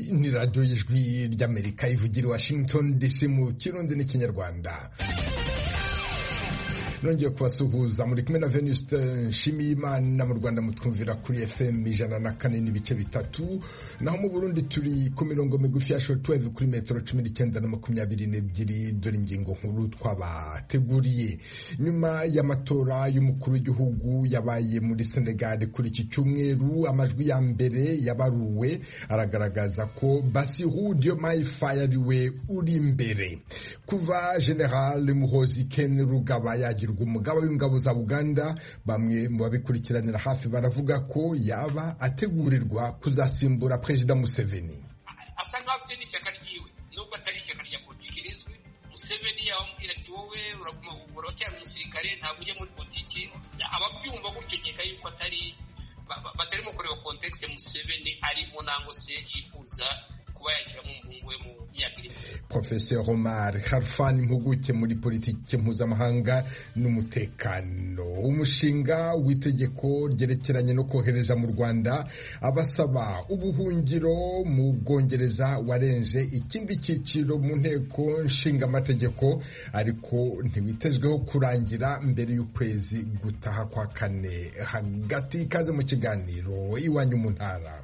ni radiyo y'ijwi ry'Amerika ivugira i Washington DC mu Kirundi n'Ikinyarwanda. Nongeye kubasuhuza muri kumwe na Venuste Nshimiyimana. Mu Rwanda mutwumvira kuri FM 104.3, naho mu Burundi turi ku mirongo migufi ya shortwave kuri metero 19 na 22. Dore ingingo nkuru twabateguriye. Nyuma y'amatora y'umukuru w'igihugu yabaye muri Senegal kuri iki cyumweru, amajwi ya mbere yabaruwe aragaragaza ko Bassirou Diomaye Faye ariwe uri imbere. Kuva General Muhoozi Kainerugaba yagira umugaba w'ingabo za Uganda, bamwe mu babikurikiranira hafi baravuga ko yaba ategurirwa kuzasimbura Perezida Museveni. Asa nkaho afite n'ishyaka ryiwe, nubwo atari ishyaka rya politiki rizwi. Museveni yamubwira ati wowe uracyari umusirikare, ntabwo ujya muri politiki. Ababyumva gutyo nkeka yuko batarimo kureba context Museveni arimo nangwa se yifuza kuba yashyiramo umuhungu we mu myaka iri. Professeur Omar Khalfan, impuguke muri politiki mpuzamahanga n'umutekano. Umushinga w'itegeko ryerekeranye no kohereza mu Rwanda abasaba ubuhungiro mu Bwongereza warenze ikindi cyiciro mu nteko nshinga amategeko, ariko ntiwitezweho kurangira mbere y'ukwezi gutaha kwa kane. Hagati ikaze mu kiganiro Iwanyu mu Ntara.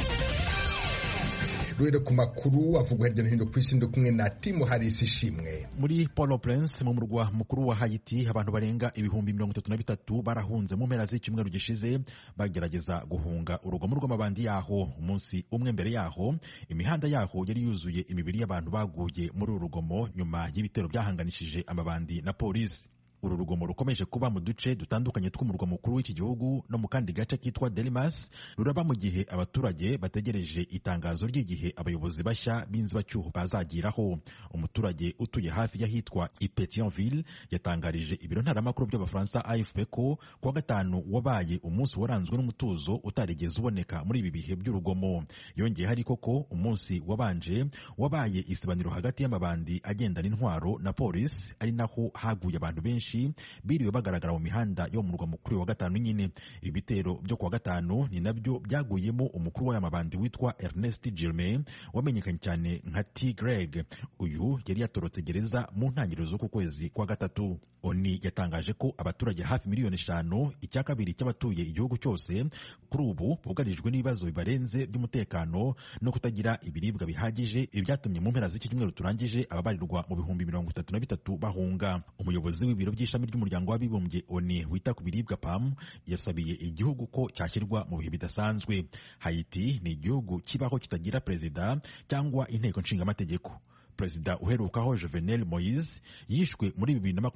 Rwere ku makuru avugwa hirya no hino ku isi, kumwe na Timo Harris Ishimwe. Muri Port-au-Prince mu murwa mukuru wa Haiti, abantu barenga ibihumbi 33 barahunze mu mpera z'icyumweru gishize bagerageza guhunga urugomo rw'amabandi yaho. Umunsi umwe mbere yaho, imihanda yaho yari yuzuye imibiri y'abantu baguye muri uru rugomo nyuma y'ibitero byahanganishije amabandi na polisi. Uru rugomo rukomeje kuba mu duce dutandukanye tw'umurwa mukuru w'iki gihugu no mu kandi gace kitwa Delmas, ruraba mu gihe abaturage bategereje itangazo ry'igihe abayobozi bashya b'inzibacyuho bazagiraho. Umuturage utuye hafi y'ahitwa Pétionville yatangarije ibiro ntaramakuru by'abafaransa AFP ko kuwa gatanu wabaye umunsi waranzwe n'umutuzo utarigeze uboneka muri ibi bihe by'urugomo. Yongeye ariko ko umunsi wabanje wabaye isibaniro hagati y'amabandi agendana intwaro na polisi, ari naho haguye abantu benshi biriwe bagaragara mu mihanda yo mu murwa mukuru wa gatanu nyine. Ibi bitero byo kuwa gatanu ni nabyo byaguyemo umukuru w'aya mabandi witwa Ernest Germain, wamenyekanye cyane nka T Greg. Uyu yari yatorotse gereza mu ntangiriro z'uku kwezi kwa gatatu. ONU yatangaje ko abaturage hafi miliyoni 5, icya kabiri cy'abatuye igihugu cyose, kuri ubu bugarijwe n'ibibazo bibarenze by'umutekano no kutagira ibiribwa bihagije, ibyatumye mu mpera z'iki cyumweru turangije ababarirwa mu bihumbi 33 bahunga. Umuyobozi w'ibiro by'ishami ry'umuryango w'abibumbye ONU wita ku biribwa PAM yasabiye igihugu ko cyashyirwa mu bihe bidasanzwe. Haiti ni igihugu kibaho kitagira perezida cyangwa inteko nshingamategeko. Perezida uherukaho Jovenel Moise yishwe muri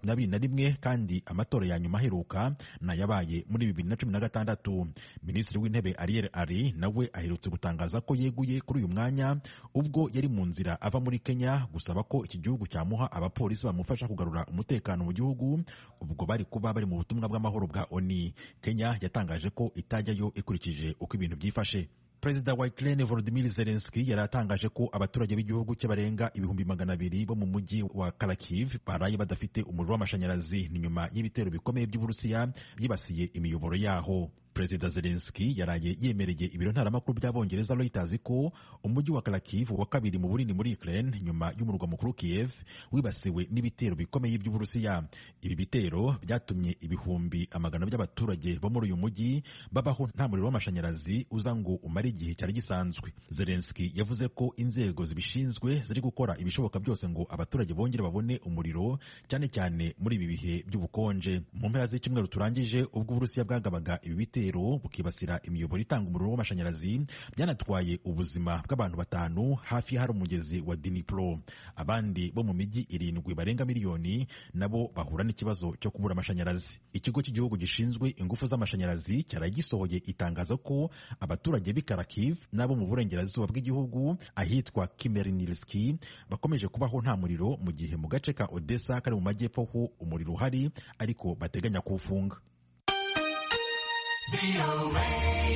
2021 kandi amatora ya nyuma aheruka nayabaye muri 2016. Minisitiri w'intebe Ariel Henry nawe aherutse gutangaza ko yeguye kuri uyu mwanya ubwo yari mu nzira ava muri Kenya gusaba ko iki gihugu cyamuha abapolisi bamufasha kugarura umutekano mu gihugu, ubwo bari kuba bari mu butumwa bw'amahoro bwa ONU. Kenya yatangaje ko itajyayo ikurikije uko ibintu byifashe. Perezida wa Ukraine Volodymyr Zelensky yaratangaje ko abaturage b'igihugu cye barenga ibihumbi 200 bo mu mujyi wa Kharkiv baraye badafite umuriro w'amashanyarazi, ni nyuma y'ibitero bikomeye by'Uburusiya byibasiye imiyoboro yaho. Perezida Zelensky yaraye yemereye ibiro ntaramakuru by'Abongereza Reuters ko umujyi wa Kharkiv wa kabiri mu bunini muri Ukraine nyuma y'umurwa mukuru Kiev wibasiwe n'ibitero bikomeye by'Uburusiya. Ibi bitero byatumye ibihumbi amagana by'abaturage bo muri uyu mujyi babaho nta muriro w'amashanyarazi uza ngo umare igihe cyari gisanzwe. Zelensky yavuze ko inzego zibishinzwe ziri gukora ibishoboka byose ngo abaturage bongere babone umuriro, cyane cyane muri ibi bihe by'ubukonje. Mu mpera z'icyumweru turangije, ubwo Uburusiya bwagabaga ibi bitero bukibasira imiyoboro itanga umuriro w'amashanyarazi, byanatwaye ubuzima bw'abantu 5 hafi hari umugezi wa Dnipro. Abandi bo mu mijyi 7 barenga miliyoni nabo bahura n'ikibazo cyo kubura amashanyarazi. Ikigo cy'igihugu gishinzwe ingufu z'amashanyarazi cyaragisohoye itangaza ko abaturage b'i Kharkiv nabo mu burengerazuba bw'igihugu ahitwa Khmelnytskyi bakomeje kubaho nta muriro, mu gihe mu gace ka Odessa kari mu majyepfo ho umuriro uhari ariko bateganya kuwufunga.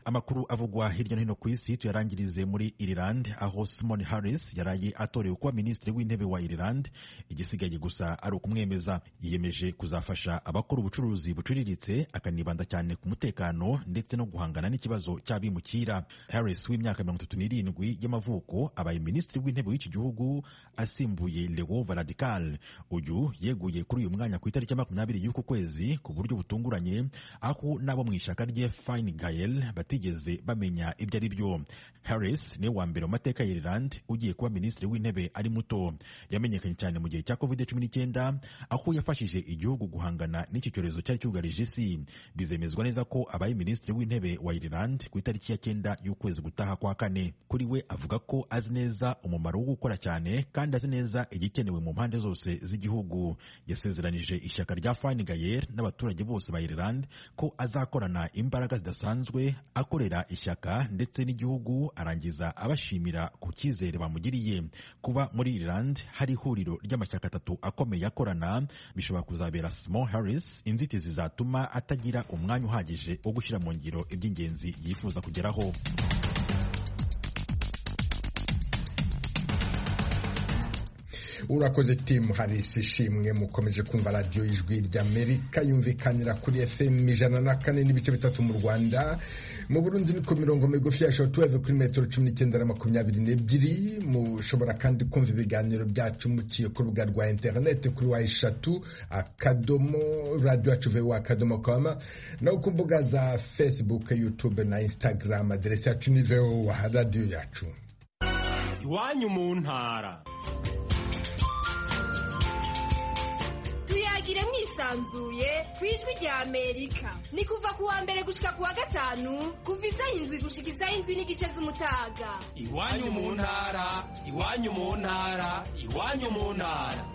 Amakuru avugwa hirya no hino ku isi tuyarangirize muri Ireland, aho Simon Harris yaraye atorewe kuba minisitiri w'intebe wa Ireland. Igisigaye gusa ari ukumwemeza. Yiyemeje kuzafasha abakora ubucuruzi buciriritse, akanibanda cyane ku mutekano ndetse no guhangana n'ikibazo cy'abimukira. Harris w'imyaka 37 y'amavuko abaye minisitiri w'intebe w'iki gihugu asimbuye Leo Varadkar. Uyu yeguye kuri uyu mwanya ku itariki 20 y'uku kwezi ku buryo butunguranye, aho nabo mu ishyaka rye Fine Gael batigeze bamenya ibyo ari byo. Harris ni wa mbere mu mateka ya Ireland ugiye kuba minisitiri w'intebe ari muto. Yamenyekanye cyane mu gihe cya COVID-19 aho yafashije igihugu guhangana n'iki cyorezo cyari cyugarije isi. Bizemezwa neza ko abaye minisitiri w'intebe wa Ireland ku itariki ya 9 y'ukwezi gutaha kwa kane. Kuri we avuga ko azi neza umumaro wo gukora cyane kandi azi neza igikenewe mu mpande zose z'igihugu. Yasezeranije ishyaka rya Fine Gael n'abaturage bose ba Ireland ko azakorana imbaraga zidasanzwe akorera ishyaka ndetse n'igihugu, arangiza abashimira ku cyizere bamugiriye. Kuba muri Ireland hari ihuriro ry'amashyaka 3 akomeye akorana bishobora kuzabera Simon Harris inzitizi zatuma atagira umwanya uhagije wo gushyira mu ngiro iby'ingenzi yifuza kugeraho. Urakoze Tim Harris. Ishimwe. Mukomeje kumva radio Ijwi ry'Amerika yumvikanira kuri FM 104.3 mu Rwanda. Mu Burundi ni ku mirongo migufi ya shortwave kuri metero 19.22. Mushobora kandi kumva ibiganiro byacu muciye ku rubuga rwa internet kuri wa3.radio@voa.com no ku mbuga za Facebook, YouTube na Instagram. Adresse yacu ni VOA radio yacu. Iwanyu mu ntara. Tuyagire mwisanzuye kwijwi rya Amerika. Ni kuva kuwa mbere gushika kuwa gatanu kuva isaha 7 gushika isaha 7:30 z'umutaga. Iwanyu mu ntara, iwanyu mu ntara, iwanyu mu ntara.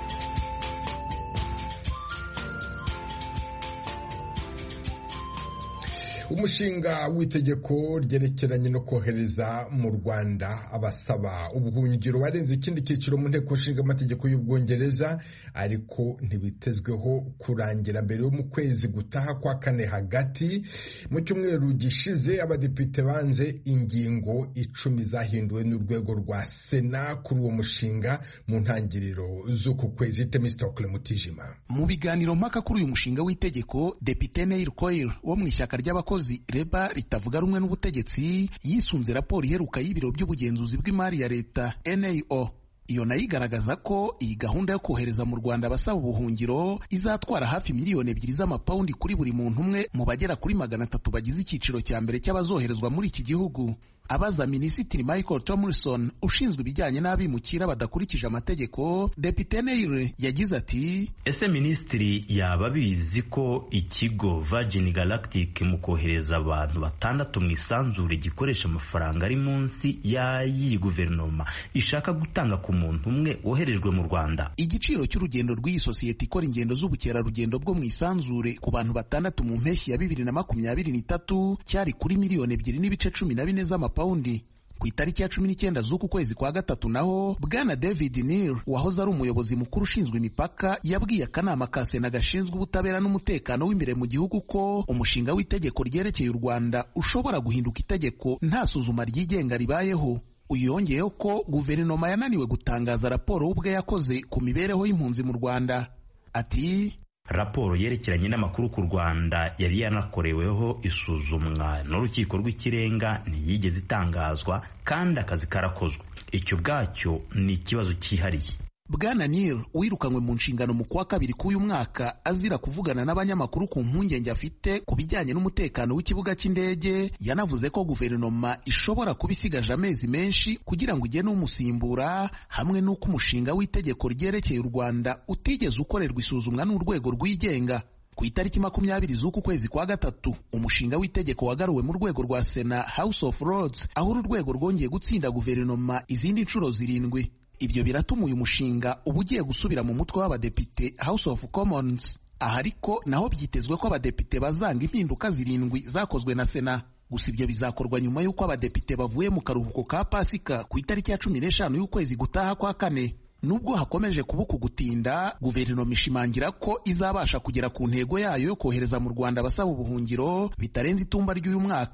Umushinga w'itegeko ryerekeranye no kohereza mu Rwanda abasaba ubuhungiro warenze ikindi cyiciro mu nteko nshinga amategeko y'Ubwongereza, ariko ntibitezweho kurangira mbere yo mu kwezi gutaha kwa kane. Hagati mu cyumweru gishize abadepite banze ingingo 10 zahinduwe n'urwego rwa Sena kuri uwo mushinga mu ntangiriro z'uku kwezi. Temistokle Mutijima. Mu biganiro mpaka kuri uyu mushinga w'itegeko, Depite Neil Coyle wo mu ishyaka ry'abakozi Reba ritavuga rumwe n'ubutegetsi yisunze raporo iheruka y'ibiro by'ubugenzuzi bw'imari ya leta NAO. Iyo nayo igaragaza ko iyi gahunda yo kohereza mu Rwanda abasaba ubuhungiro izatwara hafi miliyoni 2 z'amapawundi kuri buri muntu umwe mu bagera kuri 300 bagize icyiciro cya mbere cy'abazoherezwa muri iki gihugu. Abaza Minisitiri Michael Tomlinson ushinzwe ibijyanye n'abimukira badakurikije amategeko, Depite Neil yagize ati: ese Minisitiri yaba bizi ko ikigo Virgin Galactic mu kohereza abantu 6 mu isanzure gikoresha amafaranga ari munsi y'ayi guverinoma ishaka gutanga ku muntu umwe woherejwe mu Rwanda? Igiciro cy'urugendo rw'iyi sosiyete ikora ingendo z'ubukerarugendo bwo mu isanzure ku bantu 6 mu mpeshyi ya 2023 cyari kuri miliyoni 2.14 z'amapawundi. Ku itariki ya 19 z'uku kwezi kwa gatatu naho Bwana David Neal wahoze ari umuyobozi mukuru ushinzwe imipaka yabwiye akanama ka Sena gashinzwe ubutabera n'umutekano w'imbere mu gihugu ko umushinga w'itegeko ryerekeye u Rwanda ushobora guhinduka itegeko nta suzuma ryigenga ribayeho. Uyu yongeyeho ko guverinoma yananiwe gutangaza raporo ubwe yakoze ku mibereho y'impunzi mu Rwanda. Ati: raporo yerekeranye n'amakuru ku Rwanda yari yanakoreweho isuzumwa n'urukiko rw'ikirenga ntiyigeze itangazwa kandi akazi karakozwe. Icyo bwacyo ni ikibazo cyihariye. Bwana Neal wirukanywe mu nshingano mu kwa kabiri k'uyu mwaka azira kuvugana n'abanyamakuru ku mpungenge afite ku bijyanye n'umutekano w'ikibuga cy'indege, yanavuze ko guverinoma ishobora kubisigaje amezi menshi kugira ngo igene umusimbura, hamwe n'uko umushinga w'itegeko ryerekeye u Rwanda utigeze ukorerwa isuzumwa n'urwego rwigenga. Ku itariki 20 z'uku kwezi kwa gatatu umushinga w'itegeko wagaruwe mu rwego rwa Sena House of Lords, aho urwego rwongeye gutsinda guverinoma izindi nshuro 7. Ibyo biratuma uyu mushinga uba ugiye gusubira mu mutwe w'abadepite House of Commons. Aha ariko naho byitezwe ko abadepite bazanga impinduka 7 zakozwe na Sena. Gusa ibyo bizakorwa nyuma y'uko abadepite bavuye mu karuhuko ka Pasika ku itariki ya 15 y'ukwezi gutaha kwa kane. Nubwo hakomeje kubuka gutinda, guverinoma ishimangira ko izabasha kugera ku ntego yayo yo kohereza mu Rwanda abasaba ubuhungiro bitarenze itumba ry'uyu mwaka.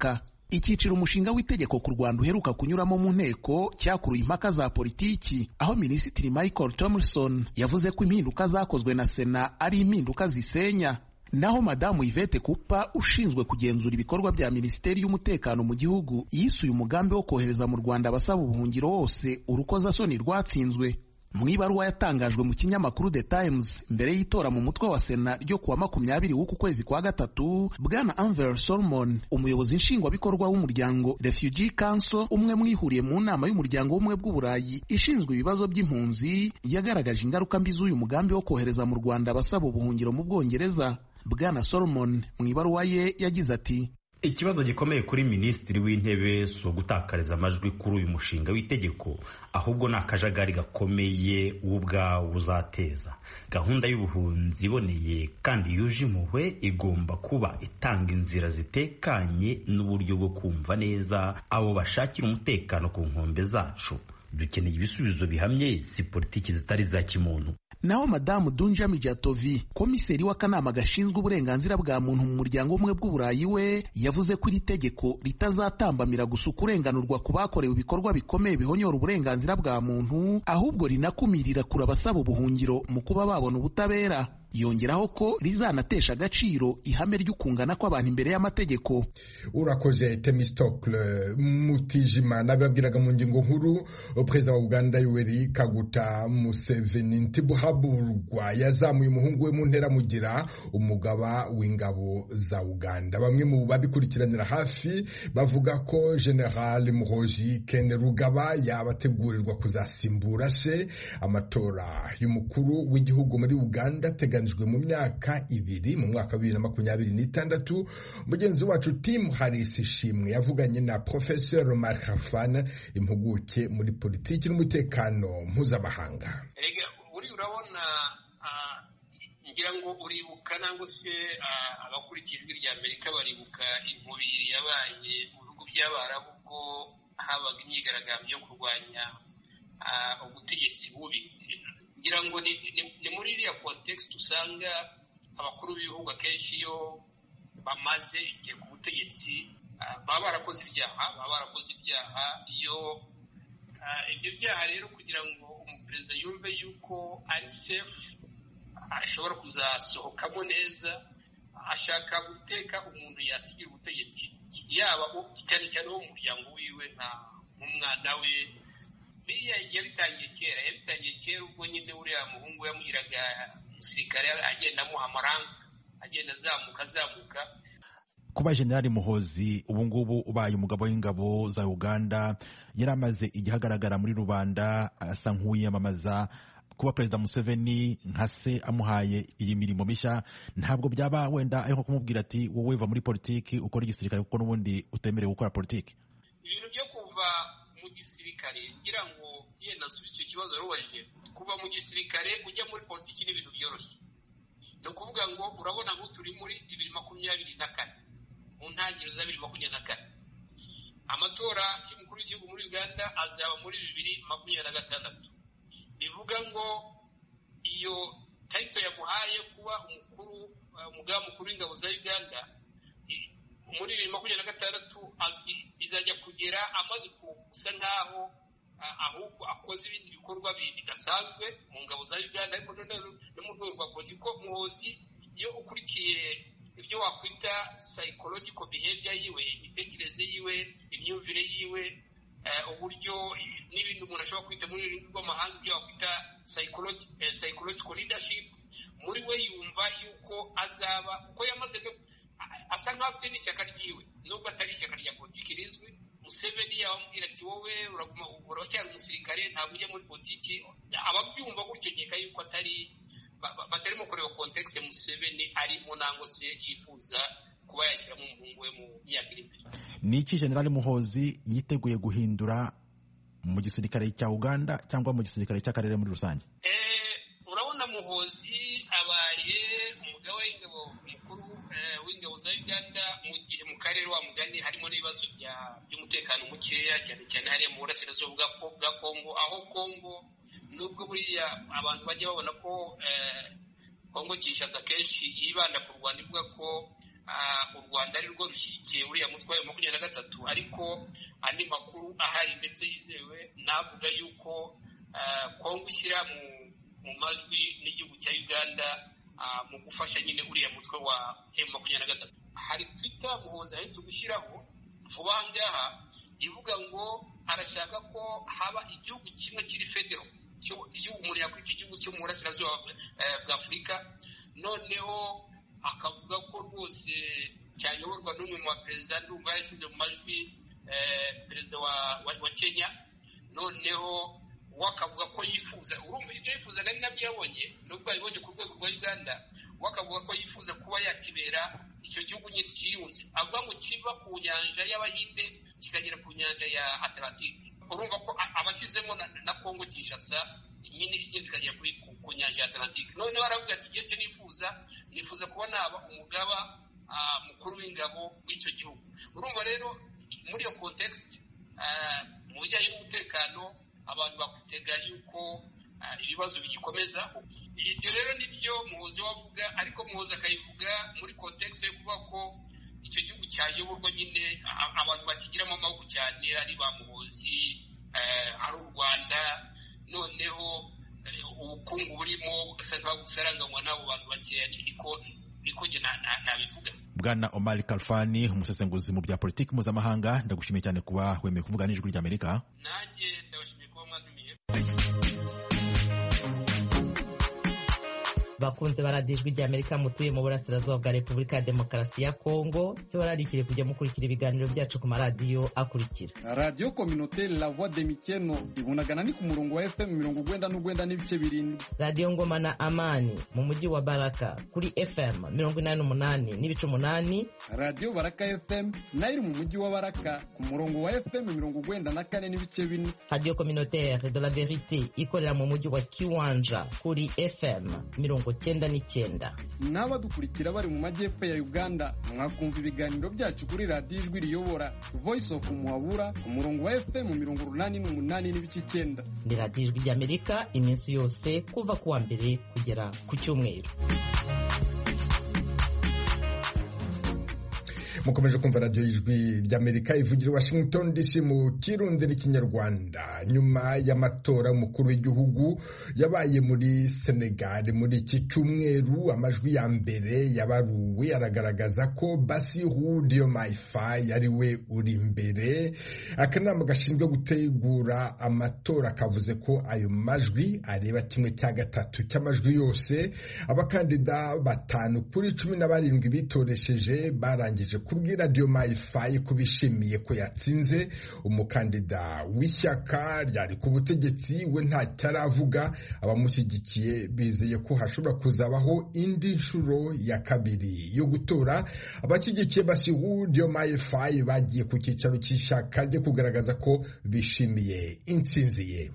Icyiciro umushinga w'itegeko ku Rwanda uheruka kunyuramo mu nteko cyakuruye impaka za politiki, aho Minisitiri Michael Thompson yavuze ko impinduka zakozwe na Sena ari impinduka zisenya. Naho Madamu Yvette Cooper ushinzwe kugenzura ibikorwa bya Minisiteri y'Umutekano mu gihugu yisuye umugambi wo kohereza mu Rwanda abasaba ubuhungiro wose urukozasoni rwatsinzwe. Mu ibaruwa yatangajwe mu kinyamakuru The Times mbere y'itora mu mutwe wa Sena ryo kuwa 20 w'uku kwezi kwa gatatu, Bwana Anver Solomon, umuyobozi nshingwabikorwa w'umuryango Refugee Council, umwe mwihuriye mu nama y'umuryango w'ubumwe bw'Uburayi ishinzwe ibibazo by'impunzi, yagaragaje ingaruka mbi z'uyu mugambi wo kohereza mu Rwanda abasaba ubuhungiro mu Bwongereza. Bwana Solomon mu ibaruwa ye yagize ati: ikibazo gikomeye kuri Minisitiri w'Intebe si ugutakariza amajwi kuri uyu mushinga w'itegeko, ahubwo ni akajagari gakomeye ubwawo uzateza. Gahunda y'ubuhunzi iboneye kandi yuje impuhwe igomba kuba itanga inzira zitekanye n'uburyo bwo kumva neza abo bashakira umutekano ku nkombe zacu. Dukeneye ibisubizo bihamye, si politiki zitari za kimuntu. Naho Madamu Dunja Mijatovi, komiseri w'akanama gashinzwe uburenganzira bwa muntu mu muryango w'ubumwe bw'Uburayi, we yavuze ko iri tegeko ritazatambamira gusa kurenganurwa ku bakorewe ibikorwa bikomeye bihonyora uburenganzira bwa muntu, ahubwo rinakumirira kure abasaba ubuhungiro mu kuba babona ubutabera. Yongeraho ko rizanatesha agaciro ihame ry'ukungana kw'abantu imbere y'amategeko. Urakoze Temistocle Mutijima. Nababwiraga mu ngingo nkuru, Perezida wa Uganda Yoweri Kaguta Museveni ntibuhaburwa yazamuye umuhungu we mu ntera mugira umugaba w'ingabo za Uganda. Bamwe mu babikurikiranira hafi bavuga ko General Muhoozi Kainerugaba yabategurirwa kuzasimbura se. Amatora y'umukuru w'igihugu muri Uganda teganijwe mu myaka 2 mu mwaka wa 2026. Mugenzi wacu Tim Harris Ishimwe yavuganye na Professor Mark Hafan, impuguke muri politiki n'umutekano mpuzamahanga. Uri urabona, ngira ngo uribuka nangwa se abakurikijwe rya Amerika baribuka inkubiri yabaye mu bihugu by'Abarabu ubwo habaga imyigaragambyo yo kurwanya ubutegetsi bubi. Ngira ngo ni muri iriya context usanga abakuru b'ibihugu akenshi iyo bamaze igihe ku butegetsi baba barakoze ibyaha. Iyo ibyo byaha rero kugira ngo umuperezida yumve yuko ari safe, ashobora kuzasohokamo neza, ashaka guteka umuntu yasigira ubutegetsi, yaba cyane cyane wo mu muryango wiwe nk'umwana we. Yabitangiye kera ubwo nyine uriya muhungu yamuhiraga umusirikare agenda amuha amaranga, agenda azamuka. Kuba General Muhoozi ubu ngubu ubaye umugabo w'ingabo za Uganda, yari amaze igihe agaragara muri rubanda asa nk'uwiyamamaza. Kuba Perezida Museveni nka se amuhaye iyi mirimo mishya, ntabwo byaba wenda ariko kumubwira ati wowe va muri politiki ukora igisirikare kuko n'ubundi utemerewe gukora politiki? Ibintu byo kuva mu gisirikare, ngira ngo yenda asubiza icyo kibazo yarubajije. Kuva mu gisirikare ujya muri politiki ni ibintu byoroshye. Ni ukuvuga ngo urabona ngo turi muri 2024, mu ntangiriro za 2024. Amatora y'umukuru w'igihugu muri Uganda azaba muri 2026. Bivuga ngo iyo title yamuhaye kuba umugaba mukuru w'ingabo za Uganda muri 2026 bizajya kugera amaze gusa nkaho ahubwo akoze ibindi bikorwa bidasanzwe mu ngabo za Uganda, ariko no mu rwego rwa politiki. Muhoozi iyo ukurikiye ibyo wakwita psychological behavior yiwe, imitekerereze yiwe, imyumvire yiwe, uburyo n'ibindi umuntu ashobora kwita muri rurimi rw'amahanga ibyo wakwita psychological leadership, muri we yumva yuko azaba uko yamaze asa nk'aho afite n'ishyaka ryiwe, nubwo atari ishyaka rya politiki rizwi. Museveni yamubwira ati wowe uracyari umusirikare, ntabwo ujya muri politiki. Ababyumva gutyo nkeka yuko batarimo kureba context Museveni arimo nangwa se yifuza kuba yashyiramo umuhungu we mu myaka iri imbere. Ni iki General Muhoozi yiteguye guhindura mu gisirikare cya Uganda cyangwa mu gisirikare cy'akarere muri rusange? Urabona Muhoozi abaye umugaba w'ingabo mukuru w'ingabo za Uganda mu gihe mu karere wa mugani harimo n'ibibazo by'umutekano mukeya, cyane cyane hariya mu burasirazuba bwa Kongo, aho Kongo nubwo buriya abantu bajya babona ko Kongo Kinshasa kenshi yibanda ku Rwanda, ivuga ko u Rwanda ari rwo rushyigikiye uriya mutwe wa M23, ariko andi makuru ahari ndetse yizewe navuga yuko Kongo ishyira mu majwi n'igihugu cya Uganda mu gufasha nyine uriya mutwe wa M23. Hari Twitter Muhoza ahita gushyiraho vuba ngaha ivuga ngo arashaka ko haba igihugu kimwe kiri federal, igihugu umuntu yakwita igihugu cyo mu burasirazuba bwa Afurika, noneho akavuga ko rwose cyayoborwa n'umwe mu baperezida ndumva yashyize mu majwi perezida wa Kenya, noneho wakavuga ko yifuza, urumva ibyo yifuzaga ni nabyo yabonye nubwo yabonye ku rwego rwa Uganda, wakavuga ko yifuza kuba yakibera icyo gihugu nyine kiyunze, avuga ngo kiva ku nyanja y'Abahinde kikagera ku nyanja ya Atlantique. Urumva ko abashyizemo na Kongo Kinshasa nyine igenda ikagera ku nyanja ya Atlantique. Noneho aravuga ati igihe cyo nifuza kuba naba umugaba mukuru w'ingabo w'icyo gihugu. Urumva rero muri iyo context mu bijyanye n'umutekano abantu bakutega yuko ibibazo bigikomeza. Ibyo rero nibyo Muhozi wavuga, ariko Muhozi akayivuga muri context yo kuvuga ko icyo gihugu cyayoborwa nyine abantu bakigiramo amaboko cyane, ari ba Muhozi, ari u Rwanda, noneho ubukungu burimo ugasa nkaho busaranganywa n'abo bantu bakeya. Niko njye nabivuga. Bwana Omar Kalfani, umusesenguzi mu bya politiki mpuzamahanga, ndagushimiye cyane kuba wemeye kuvuga n'ijwi ry'Amerika. Nanjye ndabashimiye kuba mwadumiye. bakunze baradiyo ijwi ry'Amerika mutuye mu burasirazuba bwa Repubulika ya Demokarasi ya Kongo, cyo bararikire kujya mukurikira ibiganiro byacu ku maradiyo akurikira: Radio Communautaire La Voix de Mikeno ibunagana ni ku murongo wa FM 99 n'ibice birindwi, Radio Ngoma na Amani mu mujyi wa Baraka kuri FM 88 n'ibice 8, Radio Baraka FM nayo mu mujyi wa Baraka ku murongo wa FM 94 n'ibice 4, Radio Communautaire de la Vérité ikorera mu mujyi wa Kiwanja kuri FM 99. N'abadukurikira bari mu majyepfo ya Uganda mwakumva ibiganiro byacu kuri Radio Ijwi Riyobora Voice of Muhabura ku murongo wa FM 88 n'ibice 9. Ni Radio Ijwi ry'Amerika iminsi yose kuva kuwa mbere kugera ku cyumweru. mukomeje kumva radio y'Ijwi ry'Amerika ivugira Washington DC mu Kirundi n'Ikinyarwanda. Nyuma y'amatora umukuru w'igihugu yabaye muri Senegal muri iki cyumweru, amajwi ya mbere yabaruwe aragaragaza ko Bassirou Diomaye Faye ari we uri imbere. Akanama gashinzwe gutegura amatora kavuze ko ayo majwi areba 1/3 cy'amajwi yose. Abakandida 5 kuri 17 bitoresheje barangije kubwira Diomaye Faye kubishimiye ko yatsinze. Umukandida w'ishyaka ryari ku butegetsi we nta cyaravuga. Abamushyigikiye bizeye ko hashobora kuzabaho indi nshuro ya kabiri yo gutora. Abashyigikiye Bassirou Diomaye Faye bagiye ku cyicaro cy'ishyaka rye kugaragaza ko bishimiye intsinzi ye.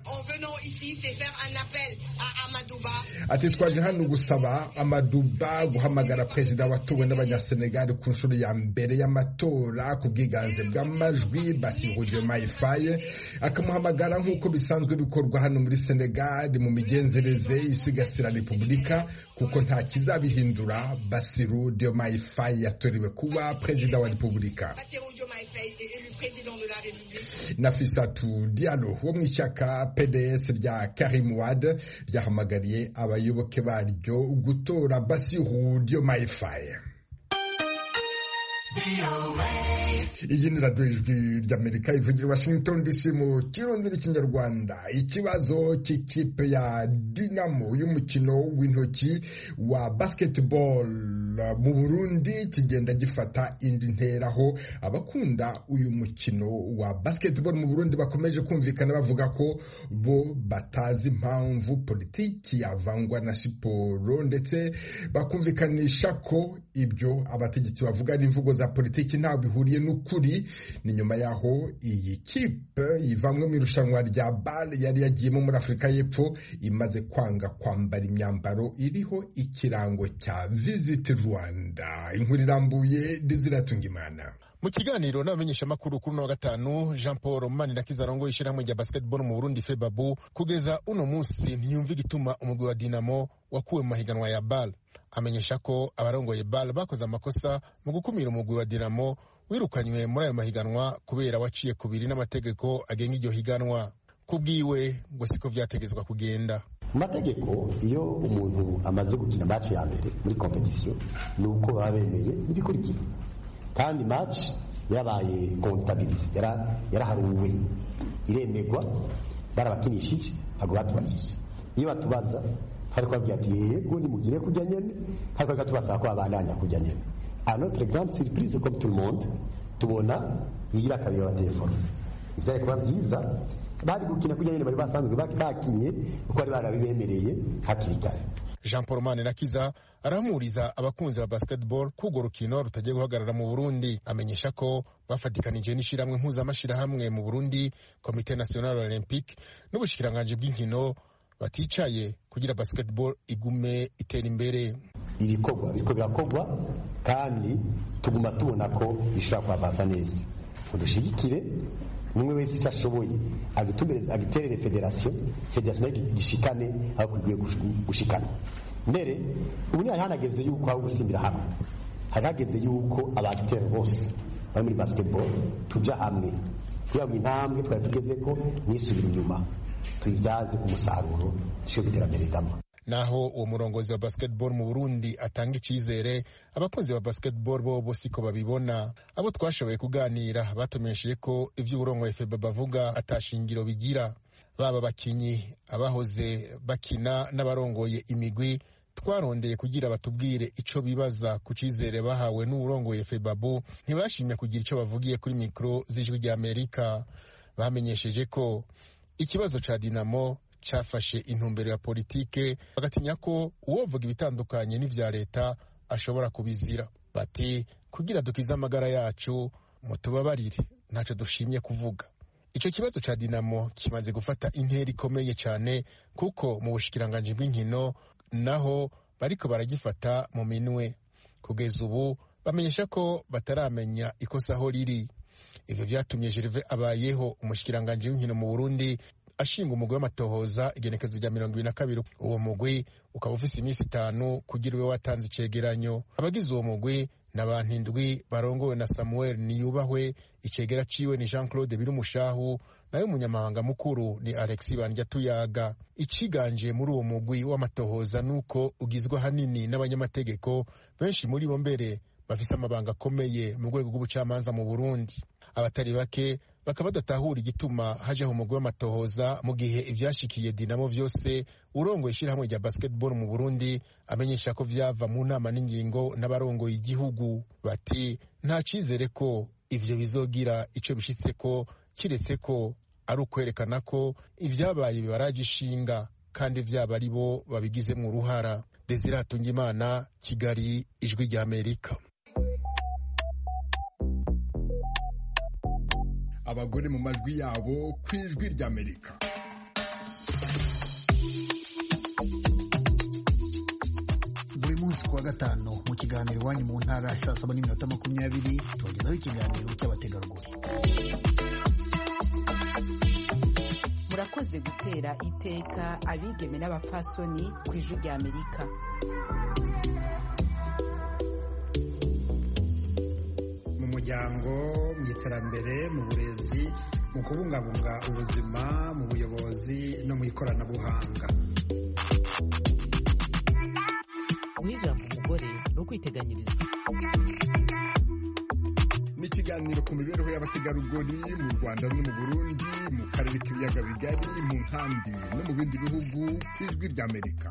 Ati twaje hano gusaba Amadouba guhamagara perezida watowe n'abanyasenegal ku nshuro ya mbere y'amatora ku bwiganze bw'amajwi. Bassirou Diomaye Faye akamuhamagara nk'uko bisanzwe bikorwa hano muri Senegal mu migenzereze isigasira repubulika, kuko nta kizabihindura. Bassirou Diomaye Faye yatorewe kuba perezida wa repubulika. Nafissatou Diallo wo mu ishyaka PDS rya Karim Wade ryahamagariye abayoboke baryo gutora Bassirou Diomaye Faye. Iyi ni radio y'Ijwi ry'Amerika ivugira Washington DC mu Kirundi n'Ikinyarwanda. Ikibazo cy'ikipe ya Dinamo y'umukino w'intoki wa basketball mu Burundi kigenda gifata indi nteraho. Abakunda uyu mukino wa basketball mu Burundi bakomeje kumvikana bavuga ko bo batazi impamvu politiki yavangwa na siporo, ndetse bakumvikanisha ko ibyo abategetsi bavuga ari imvugo za politiki nta bihuriye n'ukuri. Ni nyuma yaho iyi kipe ivamwe mu irushanwa rya BAL yari yagiyemo muri Afurika y'Epfo imaze kwanga kwambara imyambaro iriho ikirango cya Visit Rwanda. Inkuru irambuye Diziratunga. Mu kiganiro n'abamenyeshamakuru kuri wa gatanu, Jean Paul Manirakiza arongoye ishyirahamwe rya basketball mu Burundi FEBABU kugeza uno munsi ntiyumva igituma umugwi wa Dinamo wakuwe mu mahiganwa ya BAL. amenyesha ko abarongoye BAL bakoze amakosa mu gukumira umugwi wa Dinamo wirukanywe muri ayo mahiganwa kubera waciye kubiri n'amategeko agenga iryo higanwa. Kubwiwe ngo siko vyategezwa kugenda. Mategeko iyo umuntu amaze gukina match ya mbere muri competition nuko babemeye ibikurikira, kandi match yabaye comptabilise yaraharuwe iremegwa barabakinishije ntabwo batubajije. Iyo batubaza hari kwabwira ati yego nimugire kujya nyene, hari kwatubasaba ko abandanya kujya nyene. À notre grande surprise comme tout le monde tubona yigira kabiri wa telefone ivyari kuba byiza bari gukina kujya nyene bari basanzwe bakinye uko bari barabibemereye hakiri kare. Jean Paul Manirakiza arahumuriza abakunzi ba basketball kugo rukino rutagiye guhagarara mu Burundi. Amenyesha ko bafatikanije n'ishiramwe mpuzamashirahamwe mu Burundi, Comité National Olympique n'ubushikiranganje bw'inkino baticaye kugira basketball igume itera imbere. Ibikorwa birakogwa kandi tuguma tubona ko bishobora kwavasa neza. Udushigikire umwe wese icyo ashoboye agiterere federasiyo gishikane aho kugiye gushikana. Mbere ubu hari hanageze yuko aho gusimbira hamwe, hari hageze yuko abagitere bose bari muri basketball tuja hamwe kugira ngo intambwe twari tugeze ko nisubira inyuma tuyibyaze umusaruro cyo iterambere ridama. Naho uwo murongozi wa basketball mu Burundi atanga icizere, abakunzi ba basketball bo siko babibona. Abo twashoboye kuganira batomesheje ko ivyo uburongoye FEB bavuga atashingiro bigira. Baba bakinyi abahoze bakina n'abarongoye imigwi twarondeye kugira batubwire ico bibaza ku cizere bahawe n'uburongoye FEBABU ntibashimye kugira ico bavugiye kuri mikro z'ijwi rya Amerika. Bamenyesheje ko ikibazo ca Dinamo cafashe intumbero ya politike, bagatinya ko uwovuga ibitandukanye n'ivya leta ashobora kubizira. Bati kugira dukize amagara yacu mutubabarire ntaco dushimye kuvuga. Ico kibazo ca Dinamo kimaze gufata intera ikomeye cyane kuko mu bushikiranganje bw'inkino naho bariko baragifata mu minwe. Kugeza ubu bamenyesha ko bataramenya ikosa aho riri. Ivyo vyatumye Gervais Abayeho umushikiranganje w'inkino mu Burundi ashinga umugwi w'amatohoza igenekezo rya 22. Uwo mugwi ukaba ufise iminsi 5 kugira ube watanze icegeranyo. Abagize uwo mugwi n'abantu 7 barongowe na Samuel Niyubahwe, icegera ciwe ni Jean Claude Birumushahu, nayo umunyamahanga mukuru ni Alexis Bandyatuyaga. Iciganje muri uwo mugwi w'amatohoza nuko ugizwe hanini n'abanyamategeko, benshi muri bo mbere bafise amabanga akomeye mu rwego rw'ubucamanza mu Burundi. Abatari bake bakaba badatahura igituma hajeho umugwi w'amatohoza mu gihe ivyashikiye Dinamo vyose urongoye ishirahamwe rya basketball mu Burundi amenyesha ko vyava mu nama n'ingingo n'abarongoye igihugu. Bati nta cizere ko ivyo bizogira ico bishitseko kiretse ko ari ukwerekana ko ivyabaye bibaraje ishinga kandi vyaba ari bo babigizemwo uruhara. Desire Hatungimana, Kigali, Ijwi rya Amerika. Abagore mu majwi yabo ku Ijwi rya Amerika. Buri munsi kuwa gatanu mu kiganiro iwanyu mu ntara saa 7:20 tubagezaho ikiganiro cy'abategarugori. Murakoze gutera iteka abigeme n'abafasoni ku Ijwi rya Amerika. Mu muryango, mu iterambere, mu burezi, mu kubungabunga ubuzima, mu buyobozi no mu ikoranabuhanga. Guhirira mu mugore no kwiteganyiriza. Ni ikiganiro ku mibereho y'abategarugori mu Rwanda no mu Burundi, mu karere k'ibiyaga bigari, mu nkambi no mu bindi bihugu ku Ijwi rya Amerika.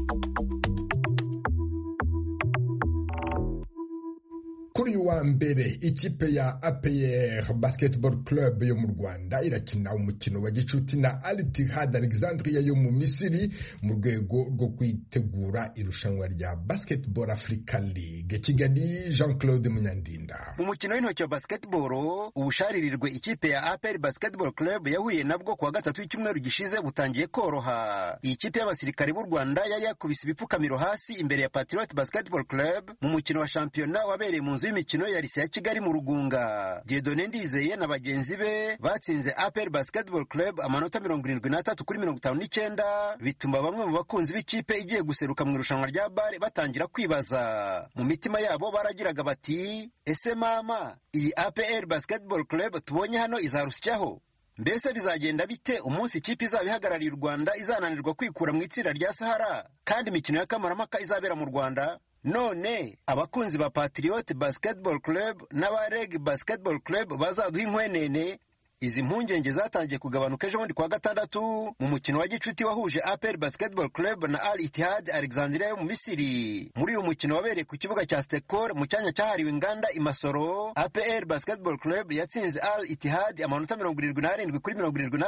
Kuri uyu wa mbere ikipe ya APR Basketball Club yo mu Rwanda irakina umukino wa gicuti na Al Ittihad Alexandria yo mu Misiri mu rwego rwo kwitegura irushanwa rya Basketball Africa League. Kigali, Jean Claude Munyandinda. Mu mukino w'intoki wa basketball ubusharirirwe ikipe ya APR Basketball Club yahuye nabwo kuwa gatatu w'icyumweru gishize butangiye koroha. Iyi kipe y'abasirikare b'u Rwanda yari yakubise ibipfukamiro hasi imbere ya Patriot Basketball Club mu mukino wa shampiyona wabereye mu nzu y'imikino ya Lycée ya Kigali mu Rugunga. Dieudonné Ndizeye na bagenzi be batsinze APR Basketball Club amanota 73 kuri 59, bituma bamwe mu bakunzi b'ikipe igiye guseruka mu irushanwa rya BAL batangira kwibaza. Mu mitima yabo baragiraga bati, ese mama, iyi APR Basketball Club tubonye hano izarusyaho? Mbese bizagenda bite umunsi ikipe izaba ihagarariye u Rwanda izananirwa kwikura mu itsinda rya Sahara kandi imikino ya kamarampaka izabera mu Rwanda? None abakunzi ba Patriot Basketball Club n'aba-Reg Basketball Club bazaduha inkwenene? Izi mpungenge zatangiye kugabanuka ejo bundi kwa gatandatu mu mukino wa gicuti wahuje APR Basketball Club na Al Ittihad Alexandria yo mu Misiri. Muri uyu mukino wabereye ku kibuga cya Stekor mu cyanya cyahariwe inganda i Masoro, APR Basketball Club yatsinze Al Ittihad amanota 77 kuri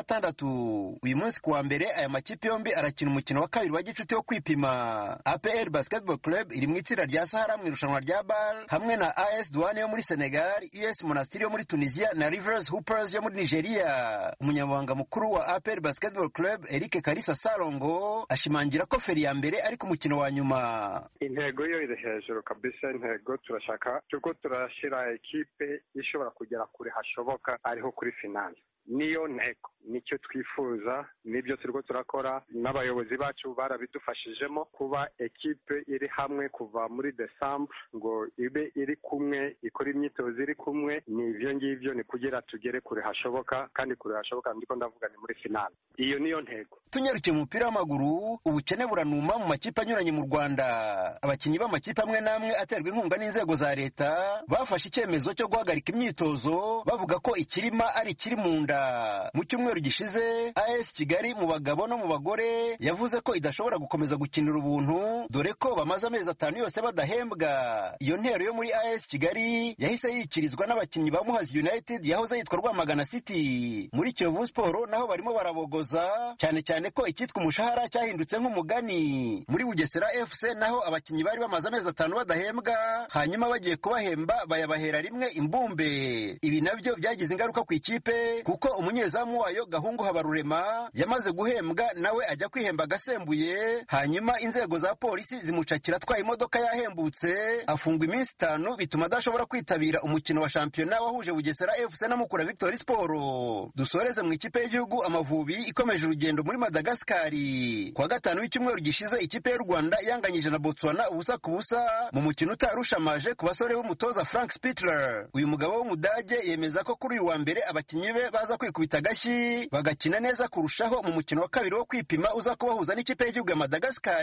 76. Uyu munsi kuwa mbere aya makipe yombi arakina umukino wa kabiri wa gicuti wo kwipima. APR Basketball Club iri mu itsinda rya Sahara mu irushanwa rya BAL hamwe na AS Douane yo muri Senegal, US Monastir yo muri Tunisia na Rivers Hoopers yo muri Nigeria. Umunyamabanga mukuru wa APR Basketball Club Eric Kalisa Salongo ashimangira ko feri ya mbere ari ku mukino wa nyuma. Intego yo iri hejuru kabisa, intego turashaka tuko turashira ekipe ishobora kugera kure hashoboka ariho kuri finale. Niyo ntego, nicyo twifuza, nibyo turiko turakora, n'abayobozi bacu barabidufashijemo kuba ekipe iri hamwe kuva muri December ngo ibe iri kumwe, ikora imyitozo iri kumwe. Nivyo ngivyo ni kugira tugere kure hashoboka, kandi kure hashoboka ndiko ndavuga ni muri finale. Iyo niyo ntego. Tunyarukiye mu mupira w'amaguru, ubukene buranuma mu makipe anyuranye mu Rwanda. Abakinnyi b'amakipe amwe n'amwe aterwa inkunga n'inzego za leta bafashe icyemezo cyo guhagarika imyitozo bavuga ko ikirima ari ikiri mu nda. Mu cyumweru gishize AS Kigali mu bagabo no mu bagore yavuze ko idashobora gukomeza gukinira ubuntu dore ko bamaze amezi 5 yose badahembwa. Iyo ntero yo muri AS Kigali yahise yikirizwa n'abakinnyi ba Muhazi United yahoze yitwa Rwamagana City. Muri Kiyovu Sport naho barimo barabogoza cyane cyane ko ikitwa umushahara cyahindutse nk'umugani. Muri Bugesera FC naho abakinnyi bari bamaze amezi 5 badahembwa, hanyuma bagiye kubahemba bayabahera rimwe imbumbe. Ibi nabyo byagize ingaruka ku ikipe kuko umunyezamu wayo Gahungu Habarurema yamaze guhembwa nawe ajya kwihemba agasembuye, hanyuma inzego za polisi zimucakira atwaye imodoka yahembutse, afungwa iminsi 5 bituma adashobora kwitabira umukino wa shampiyona wahuje Bugesera FC na Mukura Victory Sport. Dusoreze mu ikipe y'igihugu Amavubi ikomeje urugendo muri Madagascar. Kwa gatanu w'icyumweru gishize ikipe y'u Rwanda yanganyije na Botswana ubusa ku busa mu mukino utarushamaje ku basore b'umutoza Frank Spittler. Uyu mugabo w'Umudage yemeza ko kuri uyu wa mbere abakinnyi be baza kwikubita agashyi bagakina neza kurushaho mu mukino wa kabiri wo kwipima uza kubahuza n'ikipe y'igihugu ya Madagascar.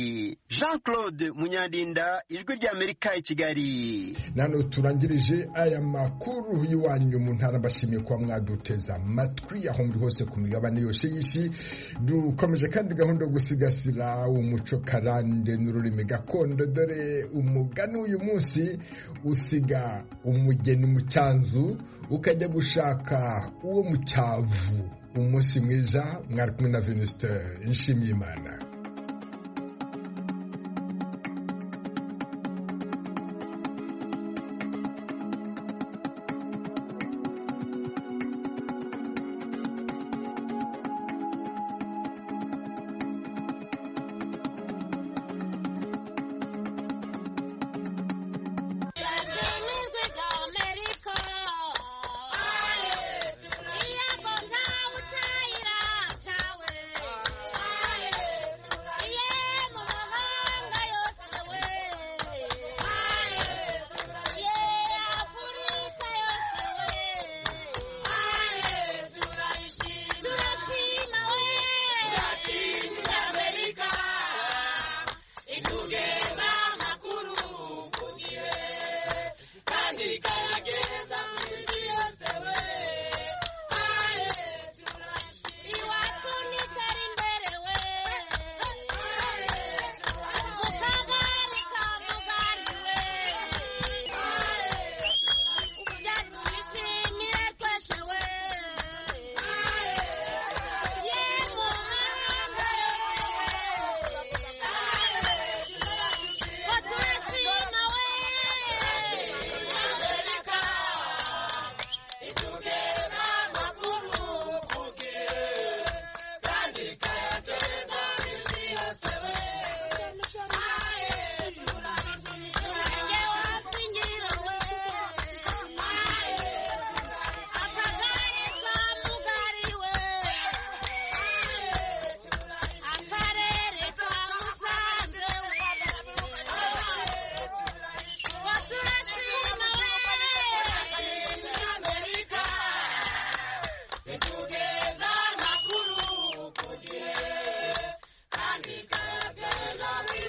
Jean-Claude Munyandinda, Ijwi ry'Amerika i Kigali. Nano turangirije aya makuru y'iwanyu mu ntara, bashimiye kuba mwaduteza amatwi aho muri hose ku migabane yose y'isi. Dukomeje kandi gahunda yo gusigasira umuco karande n'ururimi gakondo, dore umugani w'uyu munsi usiga umugeni mu cyanzu ukajya gushaka uwo mu cyavu. Umunsi mwiza, mwari kumwe na Venuste Nshimiyimana.